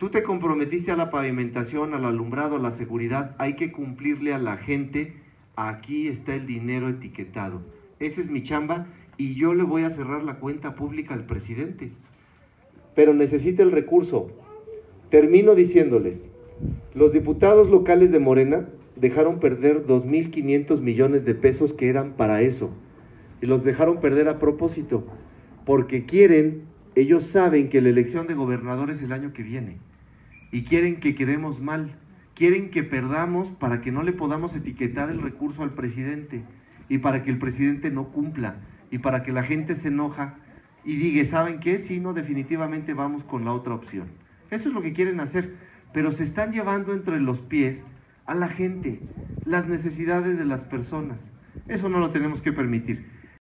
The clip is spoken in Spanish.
Tú te comprometiste a la pavimentación, al alumbrado, a la seguridad, hay que cumplirle a la gente, aquí está el dinero etiquetado. Esa es mi chamba y yo le voy a cerrar la cuenta pública al presidente. Pero necesita el recurso. Termino diciéndoles, los diputados locales de Morena dejaron perder 2.500 millones de pesos que eran para eso. Y los dejaron perder a propósito, porque quieren, ellos saben que la elección de gobernador es el año que viene. Y quieren que quedemos mal, quieren que perdamos para que no le podamos etiquetar el recurso al presidente y para que el presidente no cumpla y para que la gente se enoja y diga, ¿saben qué? Sí, no, definitivamente vamos con la otra opción. Eso es lo que quieren hacer, pero se están llevando entre los pies a la gente, las necesidades de las personas. Eso no lo tenemos que permitir.